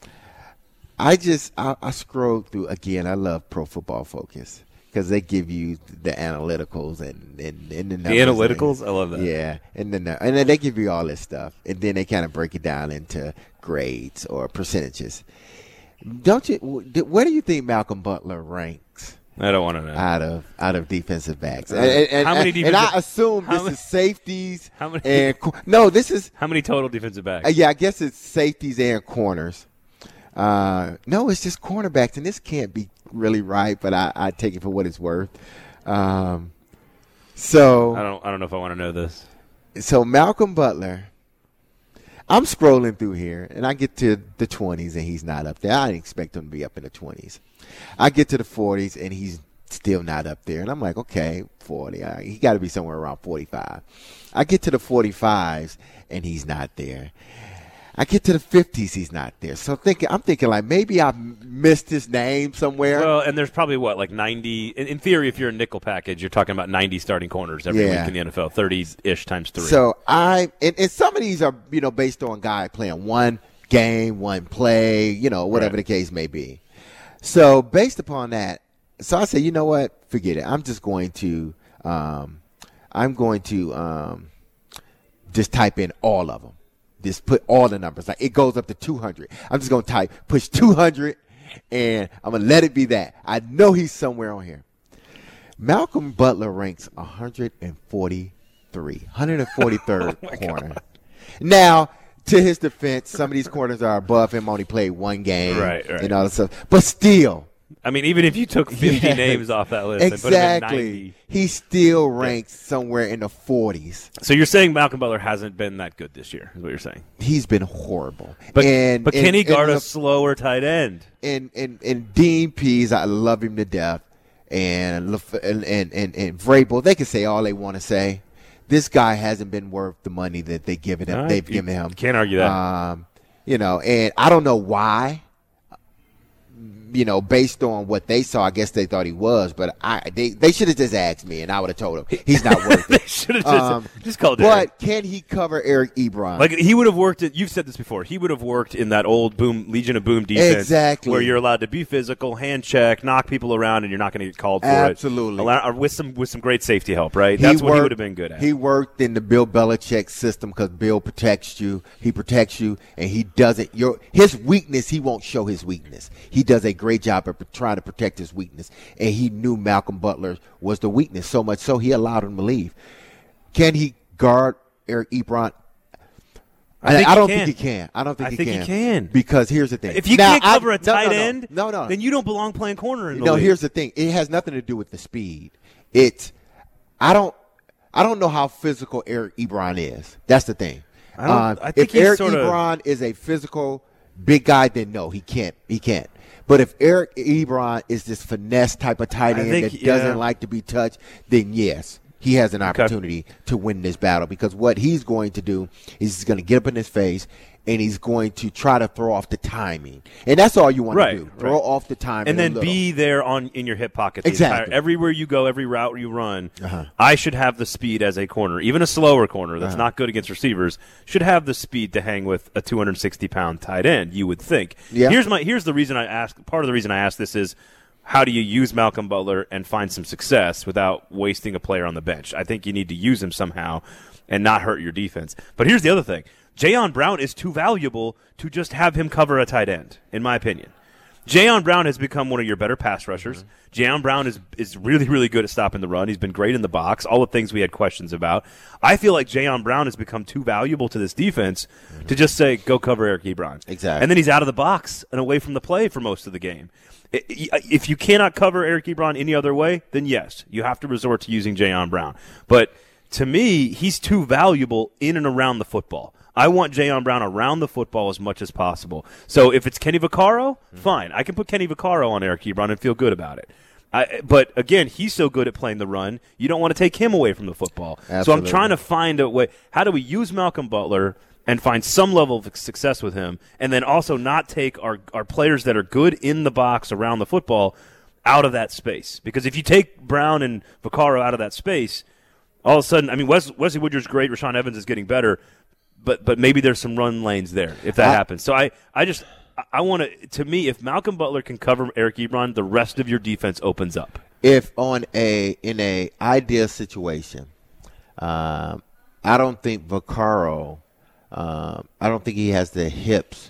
[SPEAKER 2] I just I, I scrolled through again. I love Pro Football Focus because they give you the analyticals and and, and the,
[SPEAKER 1] the analyticals. And, I love that.
[SPEAKER 2] Yeah, and then and then they give you all this stuff, and then they kind of break it down into grades or percentages. Don't you? Where do you think Malcolm Butler ranks?
[SPEAKER 1] I don't want to know.
[SPEAKER 2] Out of out of defensive backs,
[SPEAKER 1] Uh,
[SPEAKER 2] and, and,
[SPEAKER 1] how many
[SPEAKER 2] and,
[SPEAKER 1] defensive,
[SPEAKER 2] and I assume this
[SPEAKER 1] many,
[SPEAKER 2] is safeties.
[SPEAKER 1] How many?
[SPEAKER 2] And no, this is
[SPEAKER 1] how many total defensive backs?
[SPEAKER 2] Uh, yeah, I guess it's safeties and corners. Uh, no, it's just cornerbacks, and this can't be really right, but I, I take it for what it's worth. Um, so
[SPEAKER 1] I don't I don't know if I want to know this.
[SPEAKER 2] So Malcolm Butler, I'm scrolling through here, and I get to the twenties, and he's not up there. I didn't expect him to be up in the twenties. I get to the forties, and he's still not up there. And I'm like, okay, forty. Uh, he got to be somewhere around forty-five. I get to the forty-fives, and he's not there. I get to the fifties, he's not there. So thinking, I'm thinking like maybe I missed his name somewhere.
[SPEAKER 1] Well, and there's probably what like ninety. In, in theory, if you're a nickel package, you're talking about ninety starting corners every
[SPEAKER 2] Yeah.
[SPEAKER 1] week in the N F L, thirty-ish times three.
[SPEAKER 2] So I and, and some of these are you know based on guy playing one game, one play, you know whatever
[SPEAKER 1] Right.
[SPEAKER 2] the case may be. So based upon that, so I said, you know what, forget it. I'm just going to, um, I'm going to um, just type in all of them. Just put all the numbers. Like it goes up to two hundred. I'm just going to type, push two hundred, and I'm going to let it be that. I know he's somewhere on here. Malcolm Butler ranks one hundred forty-three, one hundred forty-third
[SPEAKER 1] Oh my
[SPEAKER 2] corner.
[SPEAKER 1] God.
[SPEAKER 2] Now, to his defense, some of these corners are above him, only played one game.
[SPEAKER 1] Right, right.
[SPEAKER 2] And all that stuff. But still.
[SPEAKER 1] I mean, even if you took fifty
[SPEAKER 2] Yeah.
[SPEAKER 1] names off that list and put him in
[SPEAKER 2] Exactly.
[SPEAKER 1] ninety.
[SPEAKER 2] He still ranks somewhere in the forties.
[SPEAKER 1] So you're saying Malcolm Butler hasn't been that good this year, is what you're saying.
[SPEAKER 2] He's been horrible.
[SPEAKER 1] But,
[SPEAKER 2] and,
[SPEAKER 1] but
[SPEAKER 2] and,
[SPEAKER 1] can he guard
[SPEAKER 2] and,
[SPEAKER 1] a slower tight end?
[SPEAKER 2] And, and, and Dean Pease, I love him to death. And, Lef- and, and, and, and Vrabel, they can say all they want to say. This guy hasn't been worth the money that they given him.
[SPEAKER 1] All right,
[SPEAKER 2] They've
[SPEAKER 1] you
[SPEAKER 2] given him.
[SPEAKER 1] can't argue that.
[SPEAKER 2] Um, you know, and I don't know why. You know, based on what they saw, I guess they thought he was, but I they, they should have just asked me, and I would have told him he's not worth
[SPEAKER 1] They
[SPEAKER 2] it.
[SPEAKER 1] should have just,
[SPEAKER 2] Um,
[SPEAKER 1] just called it.
[SPEAKER 2] But can he cover Eric Ebron?
[SPEAKER 1] Like he would have worked at, you've said this before, he would have worked in that old boom Legion of Boom defense.
[SPEAKER 2] Exactly.
[SPEAKER 1] Where you're allowed to be physical, hand check, knock people around, and you're not going to get called for
[SPEAKER 2] Absolutely.
[SPEAKER 1] it. Allow, or with some with some great safety help, right? That's what he would have been good at.
[SPEAKER 2] He worked in the Bill Belichick system because Bill protects you. He protects you, and he doesn't. Your his weakness, he won't show his weakness. He does a great job of trying to protect his weakness, and he knew Malcolm Butler was the weakness so much so he allowed him to leave. Can he guard Eric Ebron?
[SPEAKER 1] I, think
[SPEAKER 2] I don't
[SPEAKER 1] he
[SPEAKER 2] think he can. I don't think
[SPEAKER 1] I
[SPEAKER 2] he
[SPEAKER 1] think
[SPEAKER 2] can.
[SPEAKER 1] he can.
[SPEAKER 2] Because here's the thing.
[SPEAKER 1] If you
[SPEAKER 2] Now,
[SPEAKER 1] can't cover
[SPEAKER 2] I-
[SPEAKER 1] a tight
[SPEAKER 2] no, no, no.
[SPEAKER 1] end,
[SPEAKER 2] no, no,
[SPEAKER 1] then you don't belong playing corner in the
[SPEAKER 2] No,
[SPEAKER 1] league.
[SPEAKER 2] here's the thing. It has nothing to do with the speed. It's I don't I don't know how physical Eric Ebron is. That's the thing.
[SPEAKER 1] I don't-
[SPEAKER 2] Uh,
[SPEAKER 1] I think
[SPEAKER 2] if
[SPEAKER 1] he's
[SPEAKER 2] Eric
[SPEAKER 1] sorta-
[SPEAKER 2] Ebron is a physical big guy, then no, he can't. He can't. But if Eric Ebron is this finesse type of tight
[SPEAKER 1] I
[SPEAKER 2] end
[SPEAKER 1] think,
[SPEAKER 2] that doesn't
[SPEAKER 1] yeah.
[SPEAKER 2] like to be touched, then yes, he has an opportunity to win this battle because what he's going to do is he's going to get up in his face and he's going to try to throw off the timing. And that's all you want
[SPEAKER 1] Right,
[SPEAKER 2] to do. Throw
[SPEAKER 1] right.
[SPEAKER 2] off the timing.
[SPEAKER 1] and then
[SPEAKER 2] a little.
[SPEAKER 1] be there on in your hip pocket. The
[SPEAKER 2] Exactly.
[SPEAKER 1] entire, everywhere you go, every route you run,
[SPEAKER 2] Uh-huh.
[SPEAKER 1] I should have the speed as a corner. Even a slower corner that's
[SPEAKER 2] Uh-huh.
[SPEAKER 1] not good against receivers should have the speed to hang with a two hundred sixty pound tight end. You would think.
[SPEAKER 2] Yeah.
[SPEAKER 1] Here's my here's the reason I ask. Part of the reason I ask this is, how do you use Malcolm Butler and find some success without wasting a player on the bench? I think you need to use him somehow and not hurt your defense. But here's the other thing. Jayon Brown is too valuable to just have him cover a tight end, in my opinion. Jayon Brown has become one of your better pass rushers. Mm-hmm. Jayon Brown is is really, really good at stopping the run. He's been great in the box, all the things we had questions about. I feel like Jayon Brown has become too valuable to this defense mm-hmm. to just say, go cover Eric Ebron.
[SPEAKER 2] Exactly.
[SPEAKER 1] And then he's out of the box and away from the play for most of the game. If you cannot cover Eric Ebron any other way, then yes, you have to resort to using Jayon Brown. But to me, he's too valuable in and around the football. I want Jayon Brown around the football as much as possible. So if it's Kenny Vaccaro, mm-hmm. fine. I can put Kenny Vaccaro on Eric Ebron and feel good about it. I, but, again, he's so good at playing the run, you don't want to take him away from the football. Absolutely. So I'm trying to find a way. How do we use Malcolm Butler and find some level of success with him, and then also not take our, our players that are good in the box around the football out of that space? Because if you take Brown and Vaccaro out of that space, all of a sudden, I mean, Wes, Wesley Woodyard's great, Rashaan Evans is getting better, but but maybe there's some run lanes there if that I, happens. So I, I just – I want to, to me, if Malcolm Butler can cover Eric Ebron, the rest of your defense opens up.
[SPEAKER 2] If on a in a ideal situation, um, I don't think Vaccaro, um, I don't think he has the hips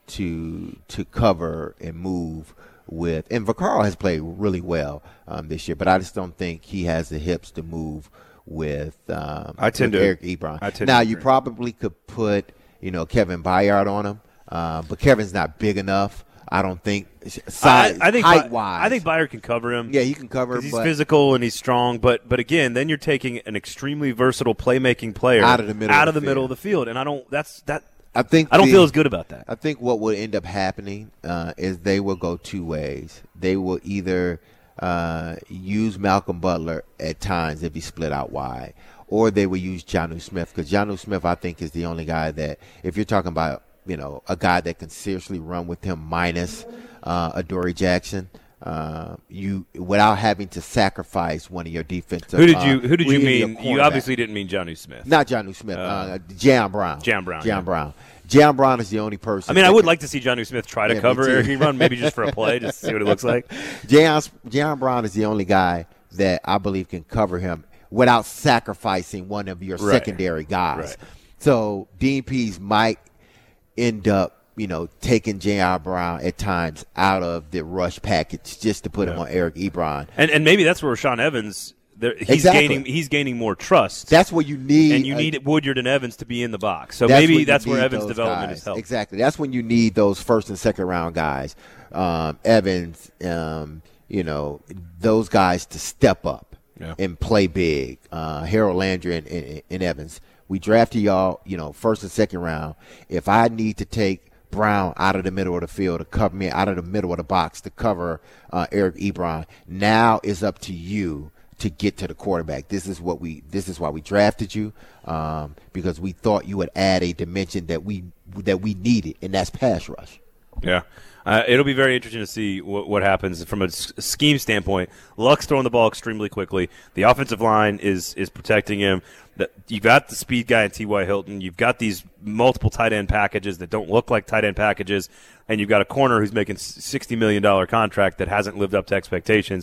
[SPEAKER 2] to to cover and move with. And Vaccaro has played really well um, this year, but I just don't think he has the hips to move with, um,
[SPEAKER 1] I tend
[SPEAKER 2] with
[SPEAKER 1] to,
[SPEAKER 2] Eric Ebron.
[SPEAKER 1] I tend
[SPEAKER 2] now
[SPEAKER 1] to
[SPEAKER 2] you probably could put you know Kevin Byard on him. Uh, but Kevin's not big enough. I don't think size,
[SPEAKER 1] I, I think
[SPEAKER 2] height
[SPEAKER 1] By,
[SPEAKER 2] wise.
[SPEAKER 1] I think Byard can cover him.
[SPEAKER 2] Yeah, he can cover him.
[SPEAKER 1] He's
[SPEAKER 2] but
[SPEAKER 1] physical and he's strong. But but again, then you're taking an extremely versatile playmaking player
[SPEAKER 2] out of the middle
[SPEAKER 1] out
[SPEAKER 2] of
[SPEAKER 1] of
[SPEAKER 2] the,
[SPEAKER 1] the middle of the field, and I don't. That's that.
[SPEAKER 2] I think
[SPEAKER 1] I don't
[SPEAKER 2] the,
[SPEAKER 1] feel as good about that.
[SPEAKER 2] I think what will end up happening uh, is they will go two ways. They will either uh, use Malcolm Butler at times if he split out wide, or they will use Jonnu Smith, because Jonnu Smith, I think, is the only guy that, if you're talking about, you know, a guy that can seriously run with him minus uh, Adoree Jackson, uh, you without having to sacrifice one of your defensive.
[SPEAKER 1] Who did you
[SPEAKER 2] uh,
[SPEAKER 1] Who did you mean? You obviously
[SPEAKER 2] back.
[SPEAKER 1] didn't mean Jonnu Smith.
[SPEAKER 2] Not Jonnu Smith. Uh, uh, Jayon Brown.
[SPEAKER 1] Jayon Brown.
[SPEAKER 2] Jayon
[SPEAKER 1] yeah.
[SPEAKER 2] Brown. Jayon Brown is the only person.
[SPEAKER 1] I mean, I would like to see Jonnu Smith try to
[SPEAKER 2] yeah,
[SPEAKER 1] cover Eric Ebron, maybe just for a play, just to see what it looks like.
[SPEAKER 2] Jayon Jayon Brown is the only guy that I believe can cover him without sacrificing one of your
[SPEAKER 1] right.
[SPEAKER 2] secondary guys.
[SPEAKER 1] Right.
[SPEAKER 2] So D N Ps might end up, you know, taking Jayon Brown at times out of the rush package just to put yeah. him on Eric Ebron.
[SPEAKER 1] And and maybe that's where Rashaan Evans, there, he's
[SPEAKER 2] exactly.
[SPEAKER 1] gaining he's gaining more trust.
[SPEAKER 2] That's what you need.
[SPEAKER 1] And you
[SPEAKER 2] uh,
[SPEAKER 1] need Woodyard and Evans to be in the box. So
[SPEAKER 2] that's
[SPEAKER 1] maybe that's where Evans' development
[SPEAKER 2] guys.
[SPEAKER 1] is helped.
[SPEAKER 2] Exactly. That's when you need those first and second round guys. Um, Evans, um, you know, those guys to step up yeah. and play big. Uh, Harold Landry and, and, and Evans. We drafted y'all, you know, first and second round. If I need to take Brown out of the middle of the field to cover me, out of the middle of the box to cover uh, Eric Ebron, now it's up to you to get to the quarterback. This is what we. This is why we drafted you, um, because we thought you would add a dimension that we that we needed, and that's pass rush.
[SPEAKER 1] Yeah. Uh, it'll be very interesting to see what, what happens from a s- scheme standpoint. Luck's throwing the ball extremely quickly. The offensive line is is protecting him. The, you've got the speed guy in T Y. Hilton. You've got these multiple tight end packages that don't look like tight end packages, and you've got a corner who's making sixty million dollars contract that hasn't lived up to expectations.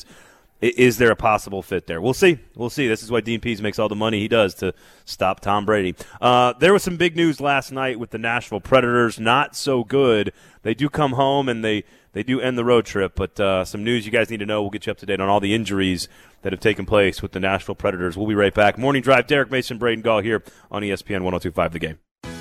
[SPEAKER 1] Is there a possible fit there? We'll see. We'll see. This is why Dean Pease makes all the money he does to stop Tom Brady. Uh, there was some big news last night with the Nashville Predators. Not so good. They do come home and they, they do end the road trip, but uh, some news you guys need to know. We'll get you up to date on all the injuries that have taken place with the Nashville Predators. We'll be right back. Morning Drive, Derek Mason, Braden Gall here on E S P N one oh two point five The Game.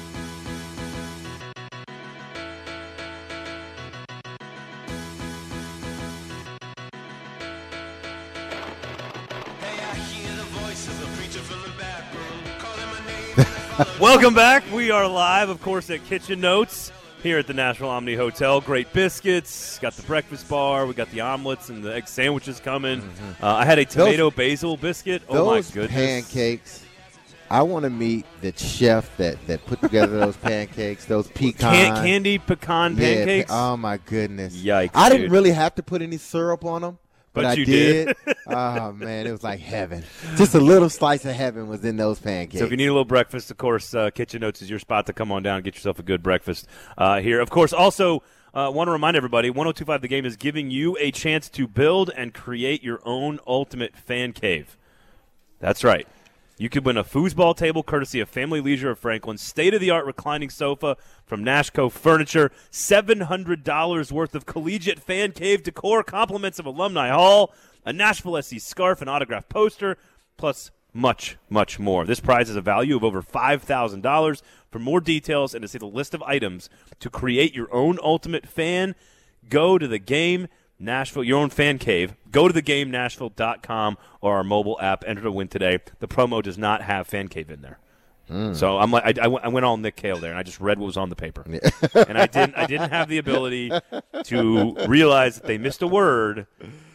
[SPEAKER 1] Welcome back. We are live, of course, at Kitchen Notes here at the Nashville Omni Hotel. Great biscuits. Got the breakfast bar. We got the omelets and the egg sandwiches coming. Mm-hmm. Uh, I had a tomato those, basil biscuit. Oh, my goodness.
[SPEAKER 2] Those pancakes. I want to meet the chef that, that put together those pancakes, those pecan.
[SPEAKER 1] Can- candy pecan pancakes?
[SPEAKER 2] Yeah, oh, my goodness.
[SPEAKER 1] Yikes,
[SPEAKER 2] I
[SPEAKER 1] dude.
[SPEAKER 2] didn't really have to put any syrup on them. But,
[SPEAKER 1] but
[SPEAKER 2] I
[SPEAKER 1] you
[SPEAKER 2] did.
[SPEAKER 1] did.
[SPEAKER 2] Oh, man, it was like heaven. Just a little slice of heaven was in those pancakes.
[SPEAKER 1] So if you need a little breakfast, of course, uh, Kitchen Notes is your spot to come on down and get yourself a good breakfast uh, here. Of course, also uh, want to remind everybody, one oh two point five The Game is giving you a chance to build and create your own ultimate fan cave. That's right. You could win a foosball table courtesy of Family Leisure of Franklin, state-of-the-art reclining sofa from Nashco Furniture, seven hundred dollars worth of collegiate fan cave decor, compliments of Alumni Hall, a Nashville S C scarf, an autographed poster, plus much, much more. This prize has a value of over five thousand dollars. For more details and to see the list of items to create your own ultimate fan, go to the game. Nashville, your own fan cave. Go to the game nashville dot com or our mobile app. Enter to win today. The promo does not have fan cave in there. Mm. So I'm like, I, I, went, I went all Nick Cale there, and I just read what was on the paper, yeah. and I didn't, I didn't have the ability to realize that they missed a word.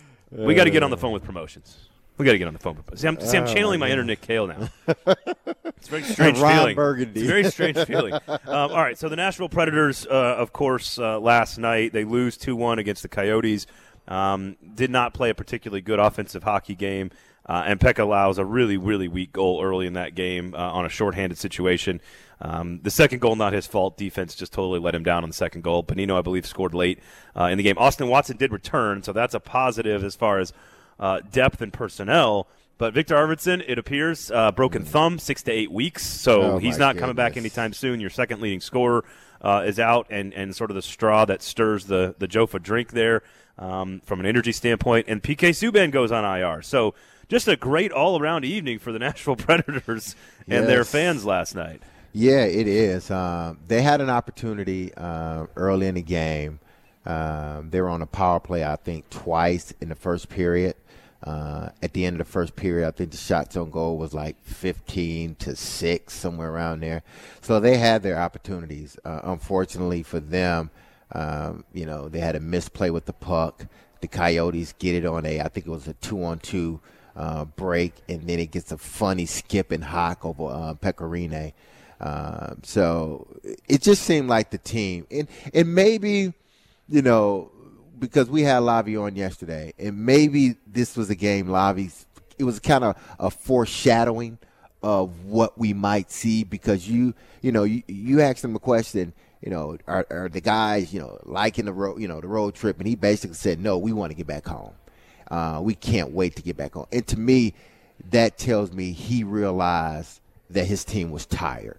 [SPEAKER 1] We got to get on the phone with promotions. We got to get on the phone. See, I'm, see, I'm channeling oh, my inner Nick Cale now. It's a very strange
[SPEAKER 2] Ron
[SPEAKER 1] feeling.
[SPEAKER 2] Burgundy.
[SPEAKER 1] It's a very strange feeling. Um, all right, so the Nashville Predators, uh, of course, uh, last night they lose two one against the Coyotes. Um, did not play a particularly good offensive hockey game. Uh, and Pekka allows a really, really weak goal early in that game uh, on a shorthanded situation. Um, the second goal, not his fault. Defense just totally let him down on the second goal. Bonino, I believe, scored late uh, in the game. Austin Watson did return, so that's a positive as far as uh, depth and personnel. But Victor Arvidsson, it appears, uh, broken thumb, six to eight weeks. So
[SPEAKER 2] oh
[SPEAKER 1] he's not
[SPEAKER 2] goodness.
[SPEAKER 1] coming back anytime soon. Your second leading scorer uh, is out, and, and sort of the straw that stirs the, the Jofa drink there um, from an energy standpoint. And P K Subban goes on I R. So just a great all-around evening for the Nashville Predators and yes. their fans last night.
[SPEAKER 2] Yeah, it is. Um, they had an opportunity uh, early in the game. Um, they were on a power play, I think, twice in the first period. Uh, at the end of the first period, I think the shots on goal was like fifteen to six, somewhere around there. So they had their opportunities. Uh, unfortunately for them, um, you know, they had a misplay with the puck. The Coyotes get it on a, I think it was a two-on-two Uh, break, and then it gets a funny skip and hock over uh, Pecorine. Uh, so it just seemed like the team, and and maybe, you know, because we had Lavi on yesterday, and maybe this was a game Lavi's. It was kind of a foreshadowing of what we might see, because you you know you you asked him a question. You know, are, are the guys you know liking the road you know the road trip, and he basically said, no, we want to get back home. Uh, we can't wait to get back on. And to me, that tells me he realized that his team was tired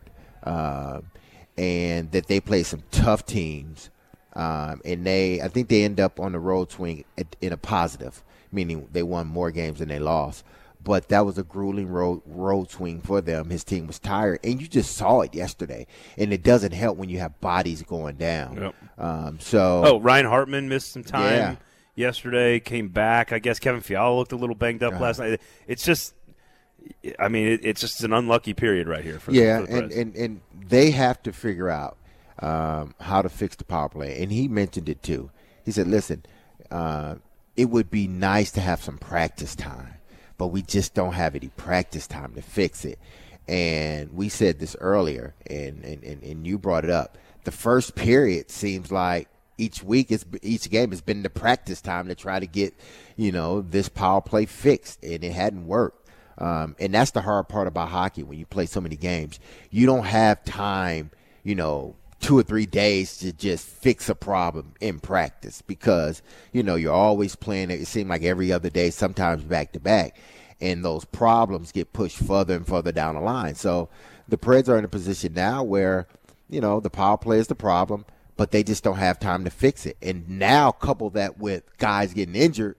[SPEAKER 2] uh, and that they played some tough teams. Um, and they, I think they end up on the road swing at, in a positive, meaning they won more games than they lost. But that was a grueling road, road swing for them. His team was tired. And you just saw it yesterday. And it doesn't help when you have bodies going down. Yep. Um, so,
[SPEAKER 1] oh, Ryan Hartman missed some time.
[SPEAKER 2] Yeah.
[SPEAKER 1] Yesterday, came back. I guess Kevin Fiala looked a little banged up uh-huh. last night. It's just, I mean, it, it's just an unlucky period right here. For
[SPEAKER 2] yeah,
[SPEAKER 1] the, for the
[SPEAKER 2] and, and, and they have to figure out um, how to fix the power play. And he mentioned it too. He said, listen, uh, it would be nice to have some practice time, but we just don't have any practice time to fix it. And we said this earlier, and, and, and, and you brought it up. The first period seems like each week, it's, each game has been the practice time to try to get, you know, this power play fixed, and it hadn't worked. Um, and that's the hard part about hockey when you play so many games. You don't have time, you know, two or three days to just fix a problem in practice, because, you know, you're always playing it. It seems like every other day, sometimes back to back, and those problems get pushed further and further down the line. So the Preds are in a position now where, you know, the power play is the problem, but they just don't have time to fix it. And now couple that with guys getting injured,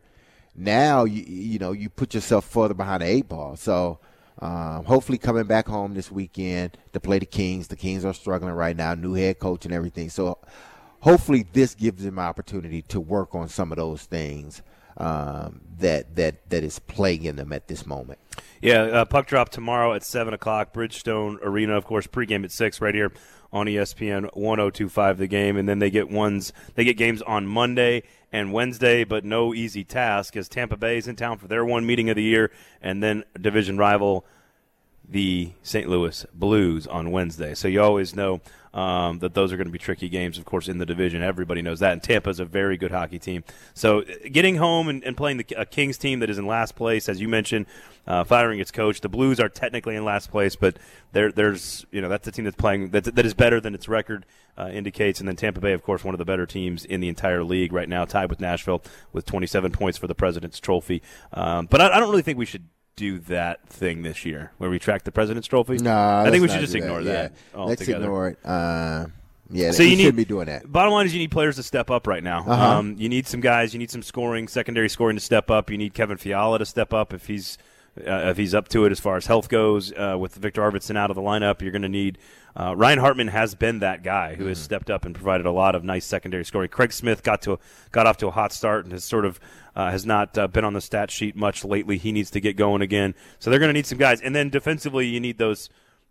[SPEAKER 2] now you you know you put yourself further behind the eight ball. So um, hopefully coming back home this weekend to play the Kings. The Kings are struggling right now, new head coach and everything. So hopefully this gives them an opportunity to work on some of those things um, that that that is plaguing them at this moment.
[SPEAKER 1] Yeah, uh, puck drop tomorrow at seven o'clock, Bridgestone Arena, of course, pregame at six right here on E S P N one oh two point five The Game. And then they get ones they get games on Monday and Wednesday, but no easy task, as Tampa Bay is in town for their one meeting of the year, and then division rival the Saint Louis Blues on Wednesday. So you always know um, that those are going to be tricky games, of course, in the division. Everybody knows that. And Tampa is a very good hockey team. So getting home and, and playing the a Kings team that is in last place, as you mentioned, uh, firing its coach. The Blues are technically in last place, but there, there's you know that's a team that's playing that that is better than its record uh, indicates. And then Tampa Bay, of course, one of the better teams in the entire league right now, tied with Nashville with twenty-seven points for the President's Trophy. Um, but I, I don't really think we should do that thing this year where we track the President's Trophy.
[SPEAKER 2] No,
[SPEAKER 1] I think we should just ignore that.
[SPEAKER 2] that.
[SPEAKER 1] Yeah.
[SPEAKER 2] Let's ignore it. Uh, yeah,
[SPEAKER 1] so
[SPEAKER 2] you
[SPEAKER 1] you need,
[SPEAKER 2] shouldn't be doing that.
[SPEAKER 1] Bottom line is you need players to step up right now.
[SPEAKER 2] Uh-huh.
[SPEAKER 1] Um, you need some guys. You need some scoring, secondary scoring to step up. You need Kevin Fiala to step up if he's uh, if he's up to it as far as health goes. Uh, with Victor Arvidsson out of the lineup, you're going to need uh, Ryan Hartman has been that guy who mm. has stepped up and provided a lot of nice secondary scoring. Craig Smith got to a, got off to a hot start and has sort of uh, has not uh, been on the stat sheet much lately. He needs to get going again. So they're going to need some guys, and then defensively, you need those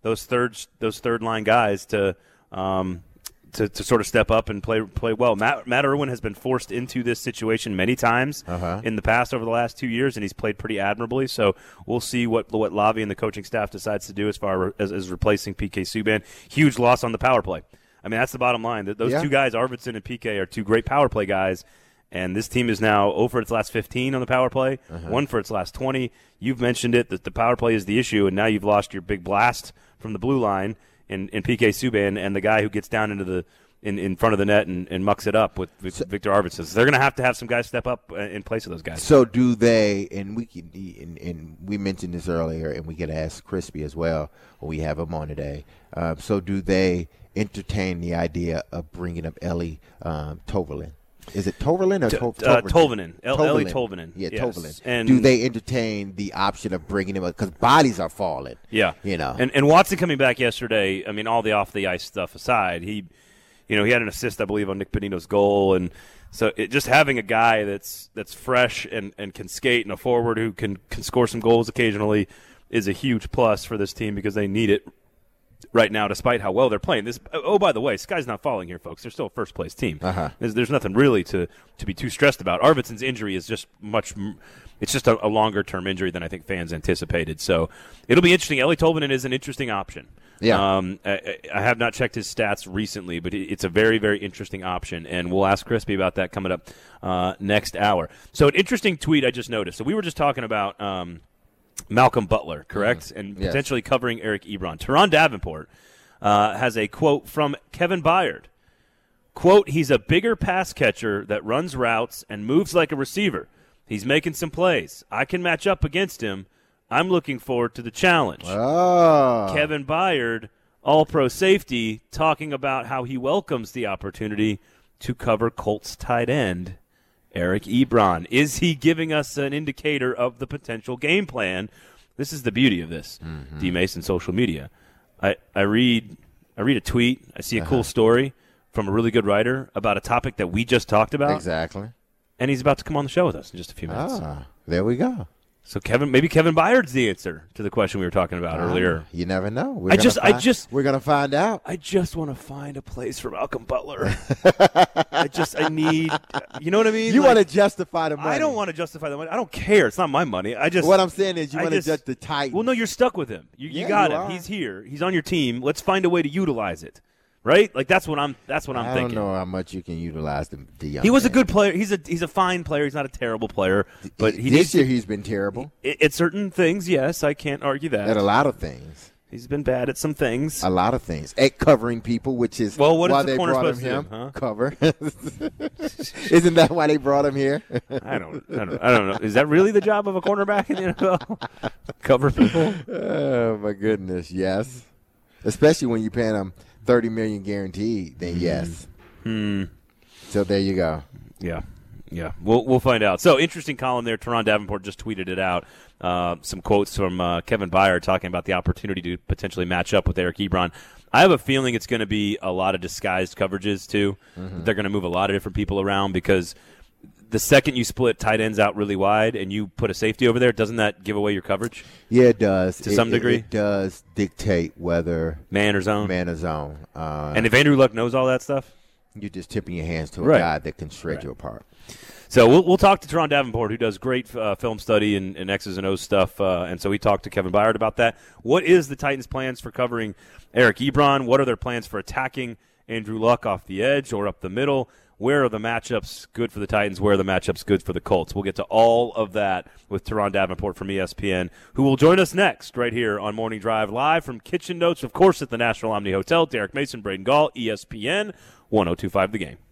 [SPEAKER 1] those third those third line guys to um, to, to sort of step up and play play well. Matt, Matt Irwin has been forced into this situation many times
[SPEAKER 2] uh-huh.
[SPEAKER 1] in the past over the last two years, and he's played pretty admirably. So we'll see what what Lavi and the coaching staff decides to do as far as, as replacing P K Subban. Huge loss on the power play. I mean, that's the bottom line. Those
[SPEAKER 2] yeah.
[SPEAKER 1] two guys, Arvidsson and P K, are two great power play guys. And this team is now zero for its last fifteen on the power play, uh-huh. one for its last twenty. You've mentioned it, that the power play is the issue, and now you've lost your big blast from the blue line in, in P K Subban and the guy who gets down into the in, in front of the net and, and mucks it up with, with so, Victor Arvidsson. So they're going to have to have some guys step up in place of those guys.
[SPEAKER 2] So do they, and we can, and, and we mentioned this earlier, and we could ask Crispy as well when we have him on today. Uh, so do they entertain the idea of bringing up Ellie um, Toverlin? Is it Toverlin or
[SPEAKER 1] T-
[SPEAKER 2] to-
[SPEAKER 1] uh,
[SPEAKER 2] Toverlin?
[SPEAKER 1] Tolvanen. El- Ellie Tolvanen.
[SPEAKER 2] Yeah,
[SPEAKER 1] yes.
[SPEAKER 2] Tolvanen.
[SPEAKER 1] And
[SPEAKER 2] do they entertain the option of bringing him up? Because bodies are falling.
[SPEAKER 1] Yeah.
[SPEAKER 2] You know.
[SPEAKER 1] And, and Watson coming back yesterday, I mean, all the off-the-ice stuff aside, he you know, he had an assist, I believe, on Nick Bonino's goal. And so it, just having a guy that's that's fresh and, and can skate and a forward who can, can score some goals occasionally is a huge plus for this team because they need it right now, despite how well they're playing. This, oh, by the way, sky's not falling here, folks. They're still a first-place team.
[SPEAKER 2] Uh-huh.
[SPEAKER 1] There's, there's nothing really to, to be too stressed about. Arvidsson's injury is just much – it's just a, a longer-term injury than I think fans anticipated. So it'll be interesting. Ellie Tolvanen is an interesting option.
[SPEAKER 2] Yeah.
[SPEAKER 1] Um, I, I have not checked his stats recently, but it's a very, very interesting option, and we'll ask Crispy about that coming up uh, next hour. So an interesting tweet I just noticed. So we were just talking about um, – Malcolm Butler, correct? Mm-hmm. And
[SPEAKER 2] yes.
[SPEAKER 1] potentially covering Eric Ebron. Teron Davenport uh, has a quote from Kevin Byard. Quote, he's a bigger pass catcher that runs routes and moves like a receiver. He's making some plays. I can match up against him. I'm looking forward to the challenge.
[SPEAKER 2] Oh.
[SPEAKER 1] Kevin Byard, all-pro safety, talking about how he welcomes the opportunity to cover Colts tight end Eric Ebron. Is he giving us an indicator of the potential game plan? This is the beauty of this, mm-hmm. D. Mason social media. I, I read I read a tweet. I see a uh-huh. cool story from a really good writer about a topic that we just talked about.
[SPEAKER 2] Exactly.
[SPEAKER 1] And he's about to come on the show with us in just a few minutes.
[SPEAKER 2] Ah, there we go.
[SPEAKER 1] So Kevin, maybe Kevin Byard's the answer to the question we were talking about uh, earlier.
[SPEAKER 2] You never know. We're
[SPEAKER 1] I just,
[SPEAKER 2] find,
[SPEAKER 1] I just,
[SPEAKER 2] we're gonna find out.
[SPEAKER 1] I just want to find a place for Malcolm Butler. I just, I need, you know what I mean?
[SPEAKER 2] You
[SPEAKER 1] like,
[SPEAKER 2] want to justify the money.
[SPEAKER 1] I don't want to justify the money. I don't care. It's not my money. I just.
[SPEAKER 2] What I'm saying is, you
[SPEAKER 1] I
[SPEAKER 2] want to
[SPEAKER 1] just,
[SPEAKER 2] judge the Titans.
[SPEAKER 1] Well, no, you're stuck with him. You,
[SPEAKER 2] yeah,
[SPEAKER 1] you got
[SPEAKER 2] you
[SPEAKER 1] him.
[SPEAKER 2] are.
[SPEAKER 1] He's here. He's on your team. Let's find a way to utilize it. Right? Like that's what I'm. That's what I'm
[SPEAKER 2] I
[SPEAKER 1] thinking.
[SPEAKER 2] I don't know how much you can utilize the, the young
[SPEAKER 1] He was
[SPEAKER 2] man.
[SPEAKER 1] a good player. He's a he's a fine player. He's not a terrible player. But he
[SPEAKER 2] this year
[SPEAKER 1] to,
[SPEAKER 2] he's been terrible.
[SPEAKER 1] At certain things, yes, I can't argue that.
[SPEAKER 2] At a lot of things,
[SPEAKER 1] he's been bad at some things.
[SPEAKER 2] A lot of things. At covering people, which is
[SPEAKER 1] well, what
[SPEAKER 2] why
[SPEAKER 1] is the
[SPEAKER 2] they
[SPEAKER 1] corner
[SPEAKER 2] brought him
[SPEAKER 1] supposed
[SPEAKER 2] him.
[SPEAKER 1] to do, huh?
[SPEAKER 2] Cover. Isn't that why they brought him here?
[SPEAKER 1] I don't. I don't. I don't know. Is that really the job of a cornerback in the N F L? Cover people.
[SPEAKER 2] Oh my goodness, yes. Especially when you're paying them thirty million dollars guaranteed, then yes.
[SPEAKER 1] Hmm.
[SPEAKER 2] So there you go.
[SPEAKER 1] Yeah, yeah. We'll we'll find out. So interesting column there. Teron Davenport just tweeted it out. Uh, some quotes from uh, Kevin Byard talking about the opportunity to potentially match up with Eric Ebron. I have a feeling it's going to be a lot of disguised coverages too. Mm-hmm. They're going to move a lot of different people around because the second you split tight ends out really wide and you put a safety over there, doesn't that give away your coverage?
[SPEAKER 2] Yeah, it does.
[SPEAKER 1] To
[SPEAKER 2] it,
[SPEAKER 1] some degree?
[SPEAKER 2] It, it does dictate whether
[SPEAKER 1] man or zone.
[SPEAKER 2] Man or zone. Uh,
[SPEAKER 1] and if Andrew Luck knows all that stuff?
[SPEAKER 2] You're just tipping your hands to a
[SPEAKER 1] right.
[SPEAKER 2] guy that can shred right. you apart.
[SPEAKER 1] So we'll we'll talk to Teron Davenport, who does great uh, film study and, and X's and O's stuff, uh, and so we talked to Kevin Byard about that. What is the Titans' plans for covering Eric Ebron? What are their plans for attacking Andrew Luck off the edge or up the middle? Where are the matchups good for the Titans? Where are the matchups good for the Colts? We'll get to all of that with Teron Davenport from E S P N, who will join us next right here on Morning Drive, live from Kitchen Notes, of course, at the National Omni Hotel. Derek Mason, Braden Gall, E S P N, one oh two point five The Game.